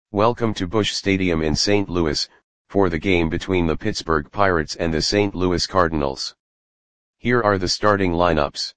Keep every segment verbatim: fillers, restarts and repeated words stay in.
Welcome to Busch Stadium in Saint Louis, for the game between the Pittsburgh Pirates and the Saint Louis Cardinals. Here are the starting lineups.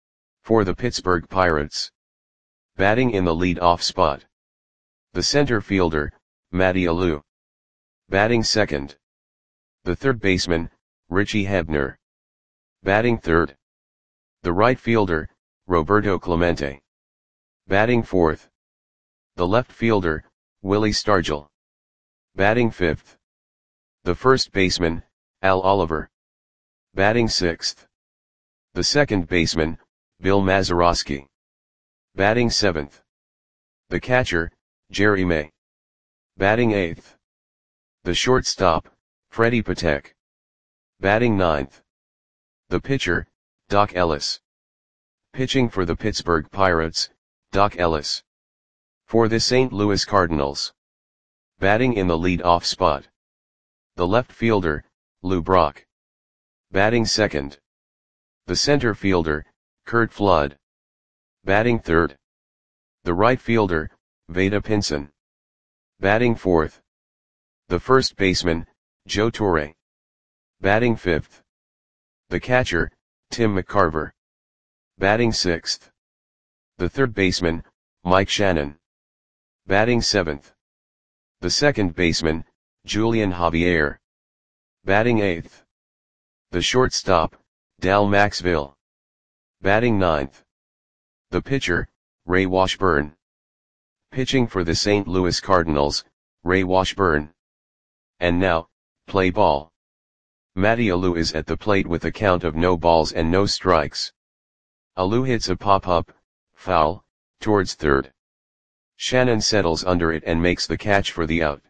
For the Pittsburgh Pirates. Batting in the lead-off spot. The center fielder, Matty Alou. Batting second. The third baseman, Richie Hebner. Batting third. The right fielder, Roberto Clemente. Batting fourth. The left fielder, Willie Stargell. Batting fifth. The first baseman, Al Oliver. Batting sixth. The second baseman, Bill Mazeroski. Batting seventh. The catcher, Jerry May. Batting eighth. The shortstop, Freddie Patek. Batting ninth. The pitcher, Doc Ellis. Pitching for the Pittsburgh Pirates, Doc Ellis. For the Saint Louis Cardinals. Batting in the lead-off spot. The left fielder, Lou Brock. Batting second. The center fielder, Curt Flood. Batting third. The right fielder, Vada Pinson. Batting fourth. The first baseman, Joe Torre. Batting fifth. The catcher, Tim McCarver. Batting sixth. The third baseman, Mike Shannon. Batting seventh. The second baseman, Julian Javier. Batting eighth. The shortstop, Dal Maxville. Batting ninth. The pitcher, Ray Washburn. Pitching for the Saint Louis Cardinals, Ray Washburn. And now, play ball. Matty Alou is at the plate with a count of no balls and no strikes. Alou hits a pop-up, foul, towards third. Shannon settles under it and makes the catch for the out.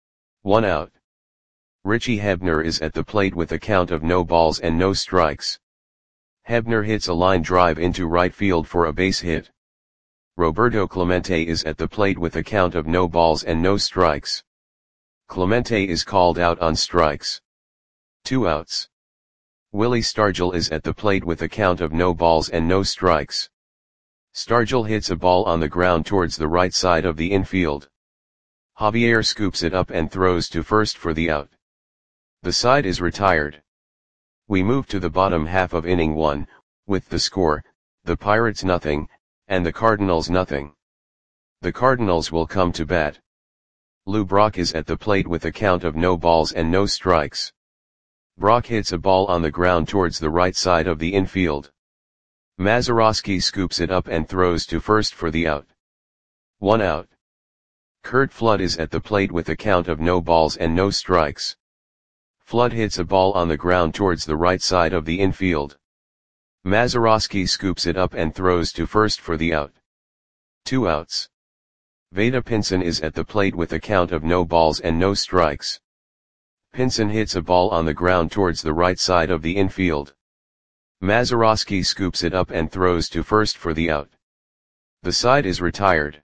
One out. Richie Hebner is at the plate with a count of no balls and no strikes. Hebner hits a line drive into right field for a base hit. Roberto Clemente is at the plate with a count of no balls and no strikes. Clemente is called out on strikes. Two outs. Willie Stargell is at the plate with a count of no balls and no strikes. Stargell hits a ball on the ground towards the right side of the infield. Javier scoops it up and throws to first for the out. The side is retired. We move to the bottom half of inning one, with the score, the Pirates nothing, and the Cardinals nothing. The Cardinals will come to bat. Lou Brock is at the plate with a count of no balls and no strikes. Brock hits a ball on the ground towards the right side of the infield. Mazeroski scoops it up and throws to first for the out. One out. Curt Flood is at the plate with a count of no balls and no strikes. Flood hits a ball on the ground towards the right side of the infield. Mazeroski scoops it up and throws to first for the out. Two outs. Vada Pinson is at the plate with a count of no balls and no strikes. Pinson hits a ball on the ground towards the right side of the infield. Mazeroski scoops it up and throws to first for the out. The side is retired.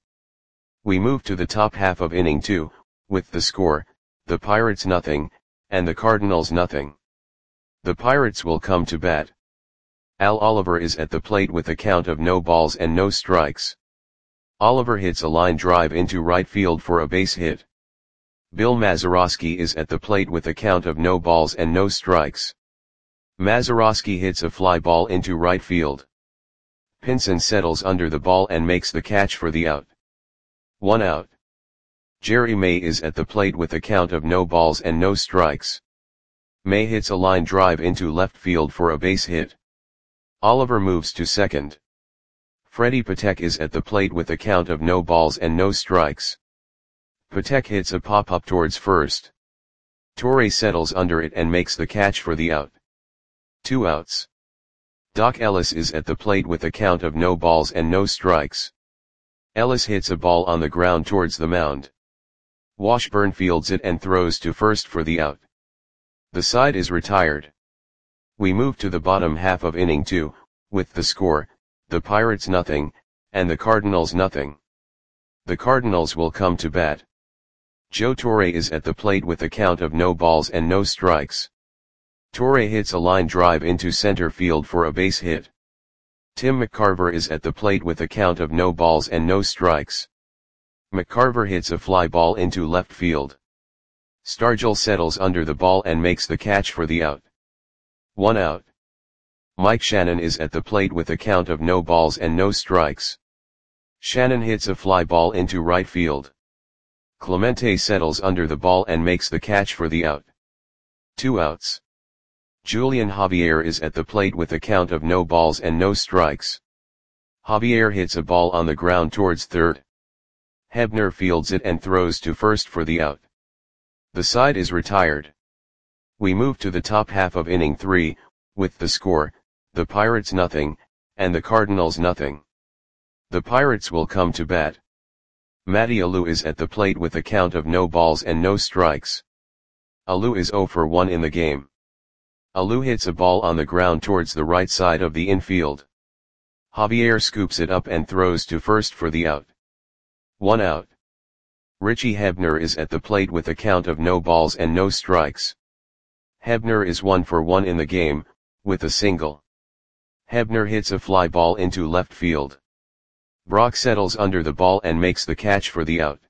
We move to the top half of inning two, with the score, the Pirates nothing, and the Cardinals nothing. The Pirates will come to bat. Al Oliver is at the plate with a count of no balls and no strikes. Oliver hits a line drive into right field for a base hit. Bill Mazeroski is at the plate with a count of no balls and no strikes. Mazeroski hits a fly ball into right field. Pinson settles under the ball and makes the catch for the out. One out. Jerry May is at the plate with a count of no balls and no strikes. May hits a line drive into left field for a base hit. Oliver moves to second. Freddie Patek is at the plate with a count of no balls and no strikes. Patek hits a pop-up towards first. Torre settles under it and makes the catch for the out. Two outs. Doc Ellis is at the plate with a count of no balls and no strikes. Ellis hits a ball on the ground towards the mound. Washburn fields it and throws to first for the out. The side is retired. We move to the bottom half of inning two, with the score, the Pirates nothing, and the Cardinals nothing. The Cardinals will come to bat. Joe Torre is at the plate with a count of no balls and no strikes. Torre hits a line drive into center field for a base hit. Tim McCarver is at the plate with a count of no balls and no strikes. McCarver hits a fly ball into left field. Stargell settles under the ball and makes the catch for the out. One out. Mike Shannon is at the plate with a count of no balls and no strikes. Shannon hits a fly ball into right field. Clemente settles under the ball and makes the catch for the out. Two outs. Julian Javier is at the plate with a count of no balls and no strikes. Javier hits a ball on the ground towards third. Hebner fields it and throws to first for the out. The side is retired. We move to the top half of inning three, with the score, the Pirates nothing, and the Cardinals nothing. The Pirates will come to bat. Matty Alou is at the plate with a count of no balls and no strikes. Alou is oh for one in the game. Alou hits a ball on the ground towards the right side of the infield. Javier scoops it up and throws to first for the out. One out. Richie Hebner is at the plate with a count of no balls and no strikes. Hebner is one for one in the game, with a single. Hebner hits a fly ball into left field. Brock settles under the ball and makes the catch for the out.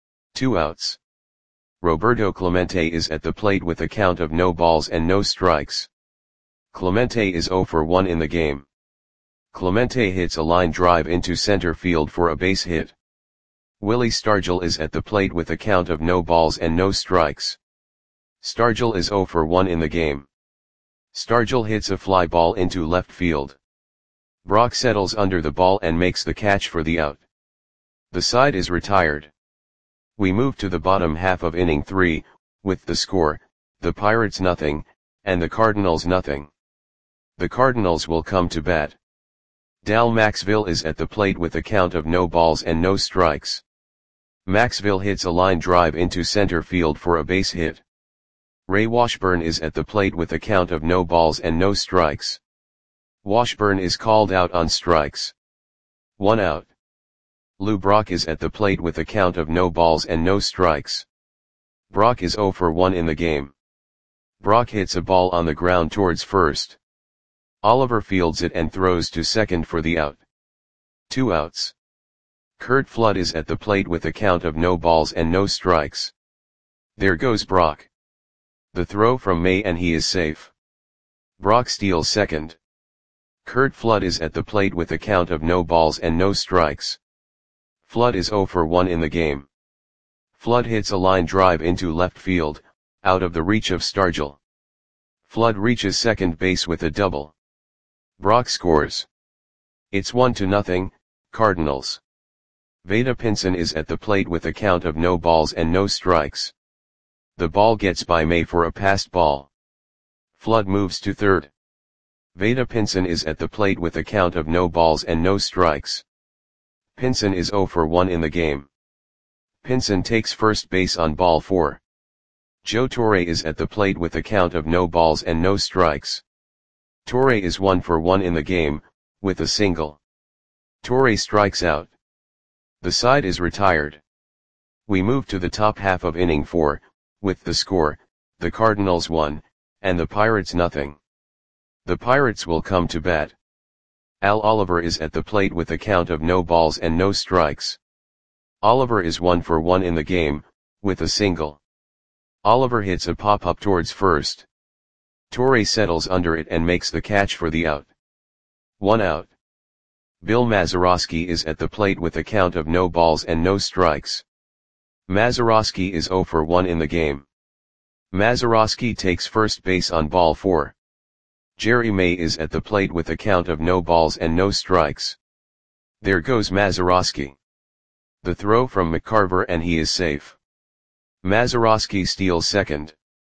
Two outs. Roberto Clemente is at the plate with a count of no balls and no strikes. Clemente is oh for one in the game. Clemente hits a line drive into center field for a base hit. Willie Stargell is at the plate with a count of no balls and no strikes. Stargell is oh for one in the game. Stargell hits a fly ball into left field. Brock settles under the ball and makes the catch for the out. The side is retired. We move to the bottom half of inning three, with the score, the Pirates nothing, and the Cardinals nothing. The Cardinals will come to bat. Dal Maxville is at the plate with a count of no balls and no strikes. Maxville hits a line drive into center field for a base hit. Ray Washburn is at the plate with a count of no balls and no strikes. Washburn is called out on strikes. One out. Lou Brock is at the plate with a count of no balls and no strikes. Brock is oh for one in the game. Brock hits a ball on the ground towards first. Oliver fields it and throws to second for the out. Two outs. Curt Flood is at the plate with a count of no balls and no strikes. There goes Brock. The throw from May and he is safe. Brock steals second. Curt Flood is at the plate with a count of no balls and no strikes. Flood is oh for one in the game. Flood hits a line drive into left field, out of the reach of Stargell. Flood reaches second base with a double. Brock scores. It's one to nothing, Cardinals. Vada Pinson is at the plate with a count of no balls and no strikes. The ball gets by May for a passed ball. Flood moves to third. Vada Pinson is at the plate with a count of no balls and no strikes. Pinson is oh for one in the game. Pinson takes first base on ball four. Joe Torre is at the plate with a count of no balls and no strikes. Torre is one for one in the game, with a single. Torre strikes out. The side is retired. We move to the top half of inning four, with the score, the Cardinals one, and the Pirates nothing. The Pirates will come to bat. Al Oliver is at the plate with a count of no balls and no strikes. Oliver is one for one in the game, with a single. Oliver hits a pop-up towards first. Torre settles under it and makes the catch for the out. One out. Bill Mazeroski is at the plate with a count of no balls and no strikes. Mazeroski is oh for one in the game. Mazeroski takes first base on ball four. Jerry May is at the plate with a count of no balls and no strikes. There goes Mazeroski. The throw from McCarver and he is safe. Mazeroski steals second.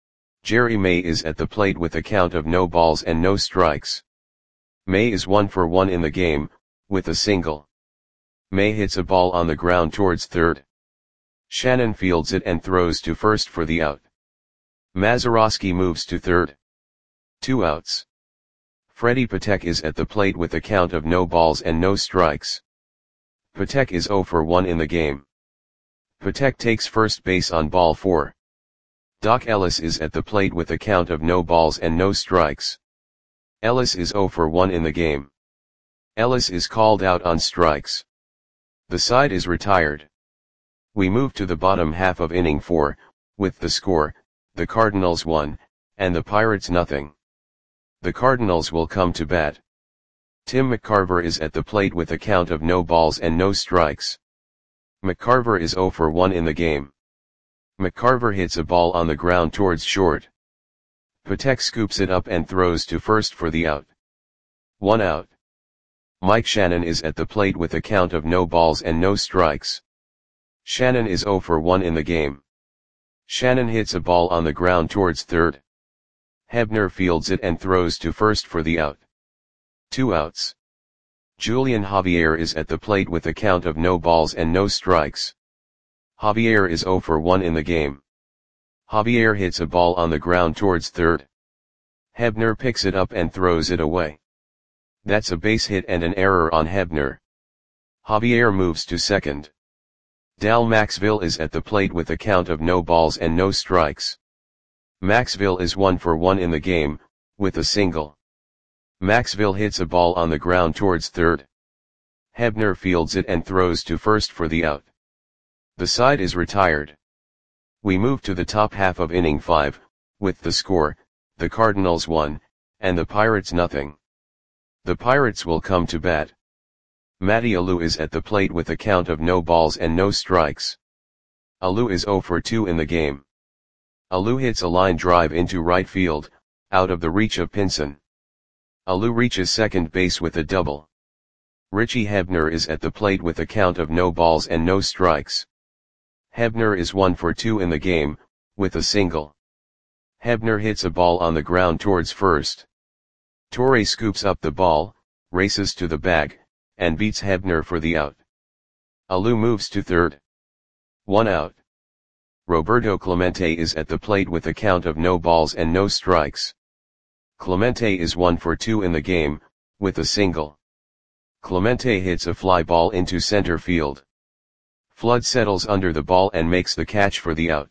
Jerry May is at the plate with a count of no balls and no strikes. May is one for one in the game, with a single. May hits a ball on the ground towards third. Shannon fields it and throws to first for the out. Mazeroski moves to third. Two outs. Freddie Patek is at the plate with a count of no balls and no strikes. Patek is oh for one in the game. Patek takes first base on ball four. Doc Ellis is at the plate with a count of no balls and no strikes. Ellis is oh for one in the game. Ellis is called out on strikes. The side is retired. We move to the bottom half of inning four, with the score, the Cardinals one, and the Pirates nothing. The Cardinals will come to bat. Tim McCarver is at the plate with a count of no balls and no strikes. McCarver is oh for one in the game. McCarver hits a ball on the ground towards short. Patek scoops it up and throws to first for the out. One out. Mike Shannon is at the plate with a count of no balls and no strikes. Shannon is oh for one in the game. Shannon hits a ball on the ground towards third. Hebner fields it and throws to first for the out. Two outs. Julian Javier is at the plate with a count of no balls and no strikes. Javier is oh for one in the game. Javier hits a ball on the ground towards third. Hebner picks it up and throws it away. That's a base hit and an error on Hebner. Javier moves to second. Dal Maxville is at the plate with a count of no balls and no strikes. Maxville is one for one in the game, with a single. Maxville hits a ball on the ground towards third. Hebner fields it and throws to first for the out. The side is retired. We move to the top half of inning five, with the score, the Cardinals one, and the Pirates nothing. The Pirates will come to bat. Matty Alou is at the plate with a count of no balls and no strikes. Alou is oh for two in the game. Alou hits a line drive into right field, out of the reach of Pinson. Alou reaches second base with a double. Richie Hebner is at the plate with a count of no balls and no strikes. Hebner is one for two in the game, with a single. Hebner hits a ball on the ground towards first. Torre scoops up the ball, races to the bag, and beats Hebner for the out. Alou moves to third. One out. Roberto Clemente is at the plate with a count of no balls and no strikes. Clemente is one for two in the game, with a single. Clemente hits a fly ball into center field. Flood settles under the ball and makes the catch for the out.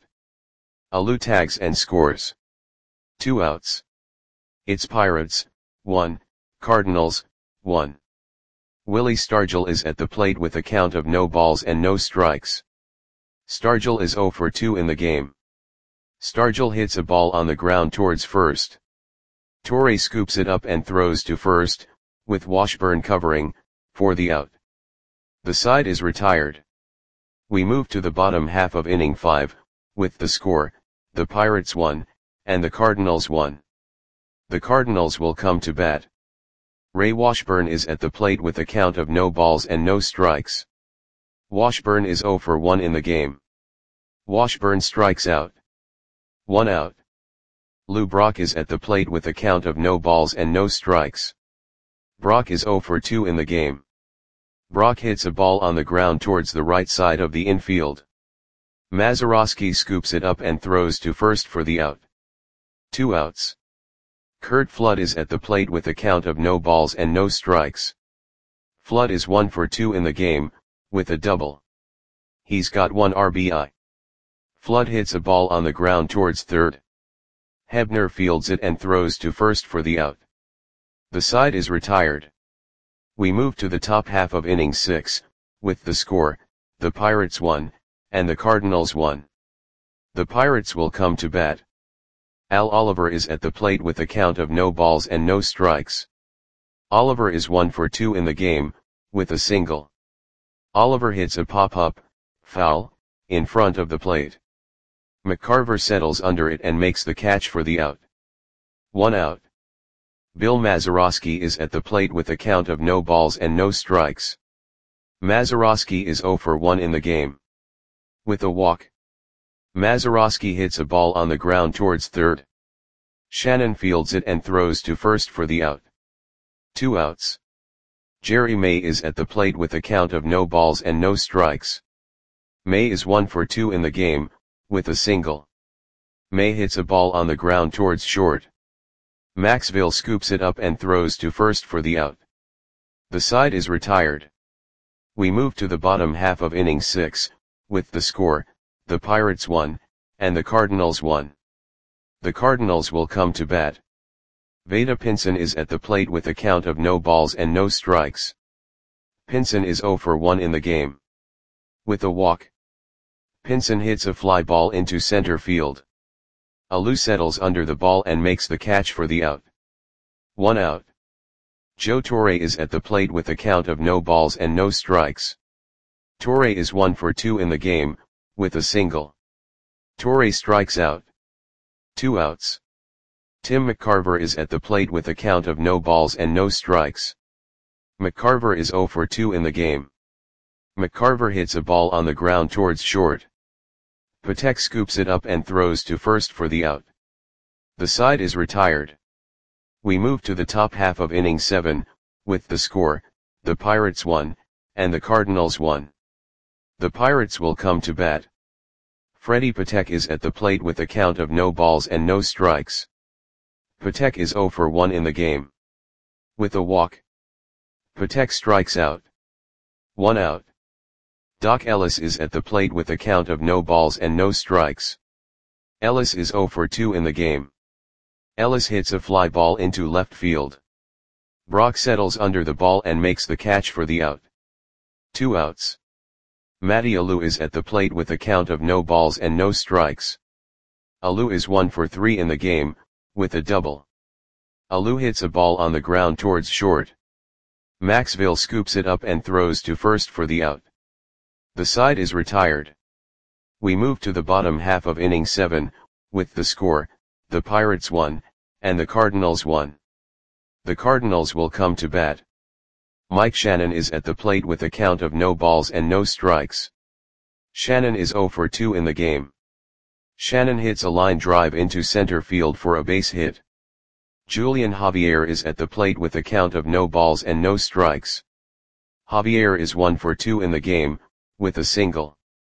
Alou tags and scores. Two outs. It's Pirates, one, Cardinals, one. Willie Stargell is at the plate with a count of no balls and no strikes. Stargell is oh for two in the game. Stargell hits a ball on the ground towards first. Torre scoops it up and throws to first, with Washburn covering, for the out. The side is retired. We move to the bottom half of inning five, with the score, the Pirates one, and the Cardinals one. The Cardinals will come to bat. Ray Washburn is at the plate with a count of no balls and no strikes. Washburn is oh for one in the game. Washburn strikes out. One out. Lou Brock is at the plate with a count of no balls and no strikes. Brock is oh for two in the game. Brock hits a ball on the ground towards the right side of the infield. Mazeroski scoops it up and throws to first for the out. Two outs. Curt Flood is at the plate with a count of no balls and no strikes. Flood is one for two in the game, with a double. He's got one R B I. Flood hits a ball on the ground towards third. Hebner fields it and throws to first for the out. The side is retired. We move to the top half of inning six, with the score, the Pirates one, and the Cardinals one. The Pirates will come to bat. Al Oliver is at the plate with a count of no balls and no strikes. Oliver is one for two in the game, with a single. Oliver hits a pop-up, foul, in front of the plate. McCarver settles under it and makes the catch for the out. One out. Bill Mazeroski is at the plate with a count of no balls and no strikes. Mazeroski is oh for one in the game. With a walk. Mazeroski hits a ball on the ground towards third. Shannon fields it and throws to first for the out. Two outs. Jerry May is at the plate with a count of no balls and no strikes. May is one for two in the game, with a single. May hits a ball on the ground towards short. Maxville scoops it up and throws to first for the out. The side is retired. We move to the bottom half of inning six, with the score, the Pirates one, and the Cardinals one. The Cardinals will come to bat. Vada Pinson is at the plate with a count of no balls and no strikes. Pinson is oh for one in the game. With a walk. Pinson hits a fly ball into center field. Alou settles under the ball and makes the catch for the out. One out. Joe Torre is at the plate with a count of no balls and no strikes. Torre is one for two in the game, with a single. Torre strikes out. Two outs. Tim McCarver is at the plate with a count of no balls and no strikes. McCarver is zero for two in the game. McCarver hits a ball on the ground towards short. Patek scoops it up and throws to first for the out. The side is retired. We move to the top half of inning seven, with the score, the Pirates won, and the Cardinals won. The Pirates will come to bat. Freddie Patek is at the plate with a count of no balls and no strikes. Patek is zero for one in the game. With a walk. Patek strikes out. One out. Doc Ellis is at the plate with a count of no balls and no strikes. Ellis is zero for two in the game. Ellis hits a fly ball into left field. Brock settles under the ball and makes the catch for the out. Two outs. Matty Alou is at the plate with a count of no balls and no strikes. Alou is one for three in the game, with a double. Alou hits a ball on the ground towards short. Maxville scoops it up and throws to first for the out. The side is retired. We move to the bottom half of inning seven, with the score, the Pirates won, and the Cardinals won. The Cardinals will come to bat. Mike Shannon is at the plate with a count of no balls and no strikes. Shannon is zero for two in the game. Shannon hits a line drive into center field for a base hit. Julian Javier is at the plate with a count of no balls and no strikes. Javier is one for two in the game, with a single.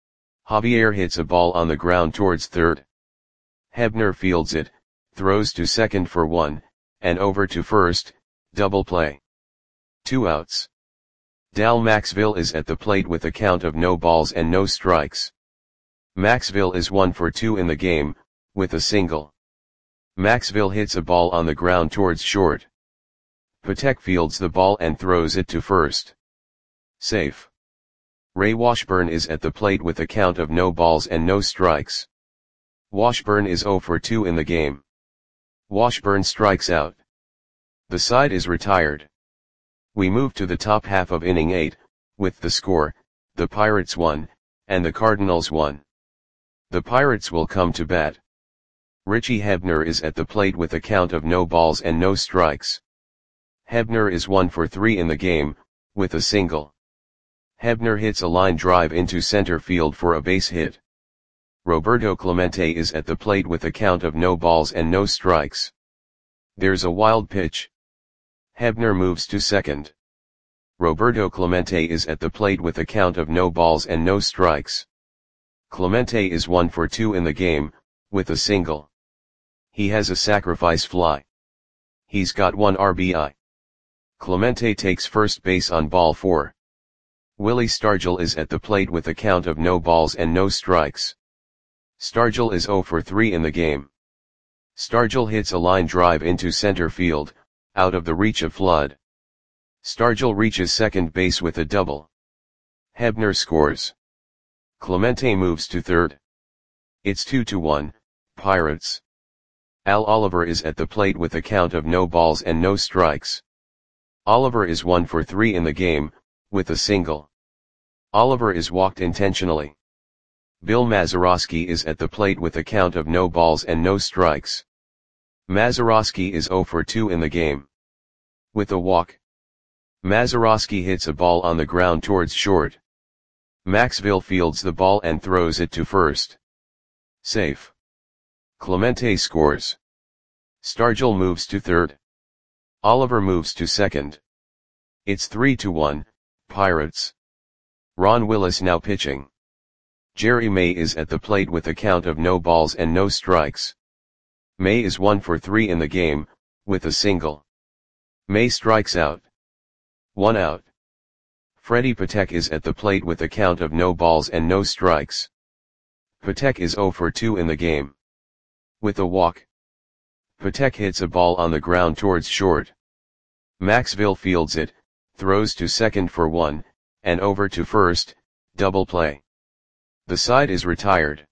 Javier hits a ball on the ground towards third. Hebner fields it, throws to second for one, and over to first, double play. Two outs. Dal Maxville is at the plate with a count of no balls and no strikes. Maxville is one for two in the game, with a single. Maxville hits a ball on the ground towards short. Patek fields the ball and throws it to first. Safe. Ray Washburn is at the plate with a count of no balls and no strikes. Washburn is zero for two in the game. Washburn strikes out. The side is retired. We move to the top half of inning eight, with the score, the Pirates won, and the Cardinals won. The Pirates will come to bat. Richie Hebner is at the plate with a count of no balls and no strikes. Hebner is one for three in the game, with a single. Hebner hits a line drive into center field for a base hit. Roberto Clemente is at the plate with a count of no balls and no strikes. There's a wild pitch. Hebner moves to second. Roberto Clemente is at the plate with a count of no balls and no strikes. Clemente is one for two in the game, with a single. He has a sacrifice fly. He's got one R B I. Clemente takes first base on ball four. Willie Stargell is at the plate with a count of no balls and no strikes. Stargell is zero for three in the game. Stargell hits a line drive into center field, out of the reach of Flood. Stargell reaches second base with a double. Hebner scores. Clemente moves to third. It's two to one, Pirates. Al Oliver is at the plate with a count of no balls and no strikes. Oliver is one for three in the game, with a single. Oliver is walked intentionally. Bill Mazeroski is at the plate with a count of no balls and no strikes. Mazeroski is zero for two in the game. With a walk. Mazeroski hits a ball on the ground towards short. Maxville fields the ball and throws it to first. Safe. Clemente scores. Stargell moves to third. Oliver moves to second. It's three to one, Pirates. Ron Willis now pitching. Jerry May is at the plate with a count of no balls and no strikes. May is one for three in the game, with a single. May strikes out. One out. Freddie Patek is at the plate with a count of no balls and no strikes. Patek is zero for two in the game. With a walk. Patek hits a ball on the ground towards short. Maxville fields it, throws to second for one, and over to first, double play. The side is retired.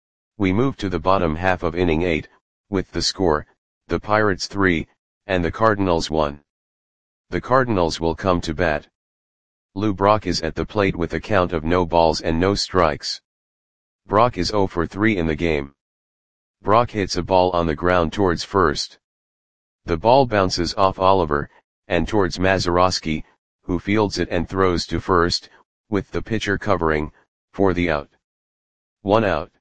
We move to the bottom half of inning eight, with the score, the Pirates three, and the Cardinals one. The Cardinals will come to bat. Lou Brock is at the plate with a count of no balls and no strikes. Brock is oh for three in the game. Brock hits a ball on the ground towards first. The ball bounces off Oliver, and towards Mazeroski, who fields it and throws to first, with the pitcher covering, for the out. One out.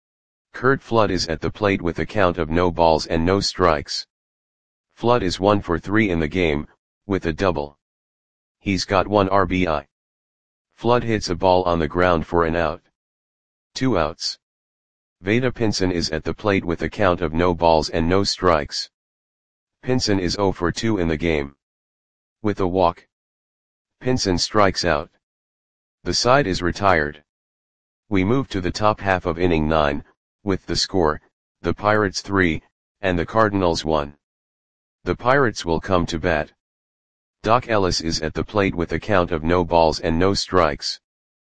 Curt Flood is at the plate with a count of no balls and no strikes. Flood is one for three in the game, with a double. He's got one R B I. Flood hits a ball on the ground for an out. Two outs. Vada Pinson is at the plate with a count of no balls and no strikes. Pinson is oh for two in the game. With a walk. Pinson strikes out. The side is retired. We move to the top half of inning nine, with the score, the Pirates three, and the Cardinals one. The Pirates will come to bat. Doc Ellis is at the plate with a count of no balls and no strikes.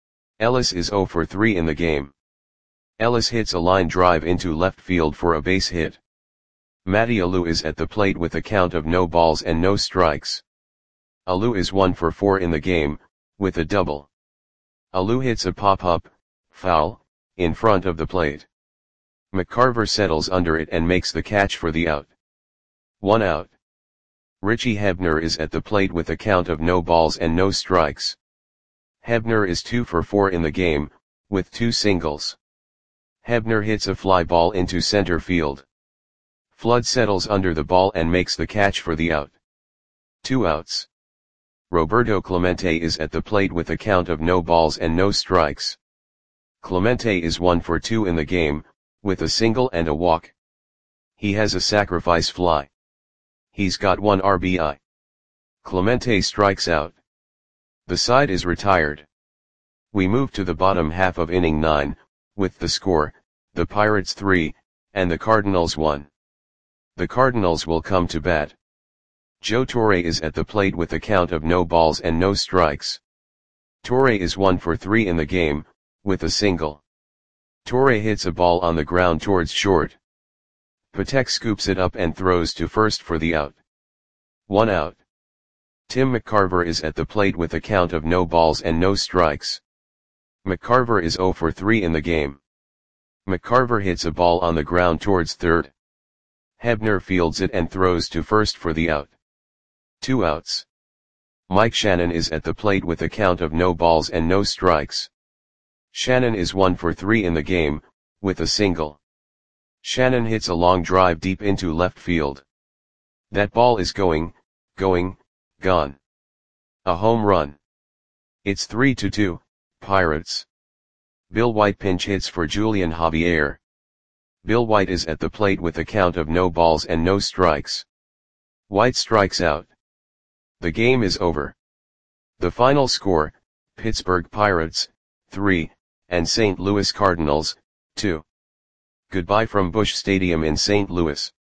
Ellis is oh for three in the game. Ellis hits a line drive into left field for a base hit. Matty Alou is at the plate with a count of no balls and no strikes. Alou is one for four in the game, with a double. Alou hits a pop-up, foul, in front of the plate. McCarver settles under it and makes the catch for the out. One out. Richie Hebner is at the plate with a count of no balls and no strikes. Hebner is two for four in the game, with two singles. Hebner hits a fly ball into center field. Flood settles under the ball and makes the catch for the out. Two outs. Roberto Clemente is at the plate with a count of no balls and no strikes. Clemente is one for two in the game, with a single and a walk. He has a sacrifice fly. He's got one R B I. Clemente strikes out. The side is retired. We move to the bottom half of inning nine, with the score, the Pirates three, and the Cardinals one. The Cardinals will come to bat. Joe Torre is at the plate with a count of no balls and no strikes. Torre is one for three in the game, with a single. Torre hits a ball on the ground towards short. Patek scoops it up and throws to first for the out. One out. Tim McCarver is at the plate with a count of no balls and no strikes. McCarver is oh for three in the game. McCarver hits a ball on the ground towards third. Hebner fields it and throws to first for the out. Two outs. Mike Shannon is at the plate with a count of no balls and no strikes. Shannon is one for three in the game, with a single. Shannon hits a long drive deep into left field. That ball is going, going, gone. A home run. It's three to two, Pirates. Bill White pinch hits for Julian Javier. Bill White is at the plate with a count of no balls and no strikes. White strikes out. The game is over. The final score, Pittsburgh Pirates, three, and Saint Louis Cardinals, two. Goodbye from Busch Stadium in Saint Louis.